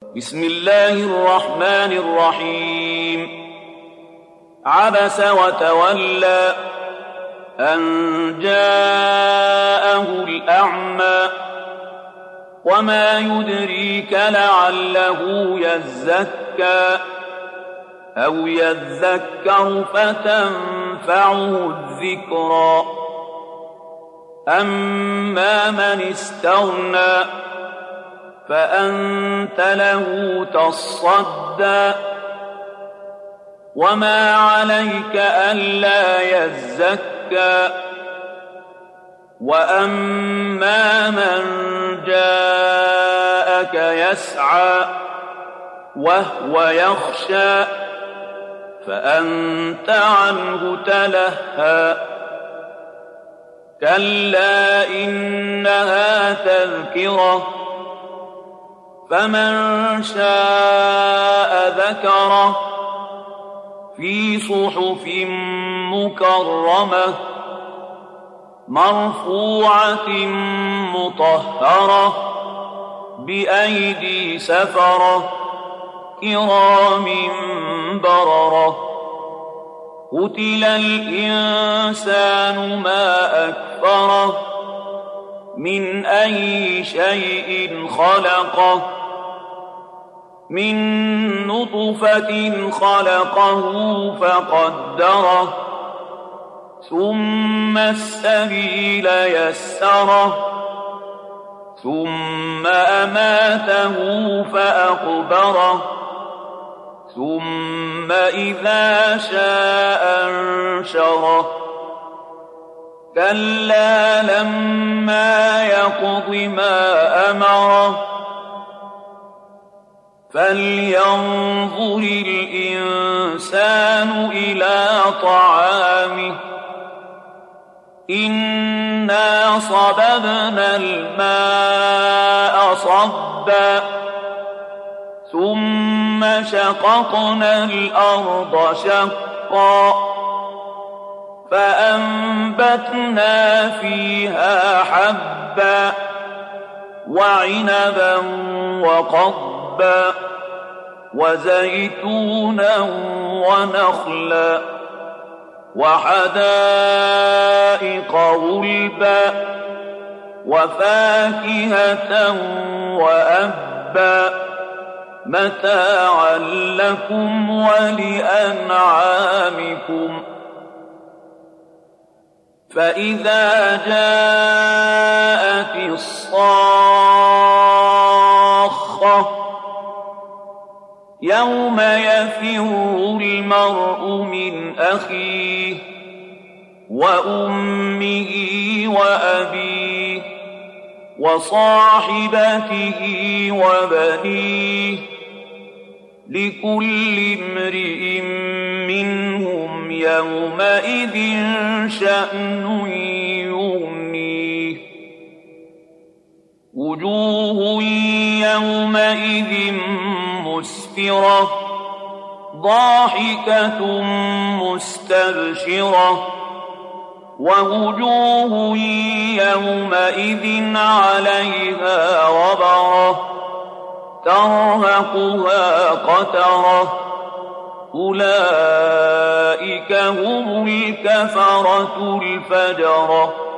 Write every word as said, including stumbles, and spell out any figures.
بسم الله الرحمن الرحيم عبس وتولى أن جاءه الأعمى وما يدريك لعله يزكى أو يذكر فتنفعه الذكرى أما من استغنى فأنت له تصدى وما عليك ألا يزكى وأما من جاءك يسعى وهو يخشى فأنت عنه تلهى كلا إنها تذكرة فمن شاء ذكره في صحف مكرمة مرفوعة مطهرة بأيدي سفرة كرام بررة قتل الإنسان ما أكفره من أي شيء خلقه من نطفة خلقه فقدره ثم السبيل يسره ثم أماته فأقبره ثم إذا شاء أنشره كلا لما يقض ما أمره فلينظر الإنسان إلى طعامه إنا صببنا الماء صبا ثم شققنا الأرض شقا فأنبتنا فيها حبا وعنبا وقضبا وزيتونا ونخلا وحدائق غلبا وفاكهة وأبا متاعا لكم ولأنعامكم فإذا جاءت الصاخة يوم يفر المرء من أخيه وأمه وأبيه وصاحبته وبنيه لكل امرئ منهم يومئذ شأن يغنيه وجوه يومئذ مسفرة ضاحكة مستبشرة ووجوه يومئذ عليها غبرة ترهقها قترة أولئك هم الكفرة الفجرة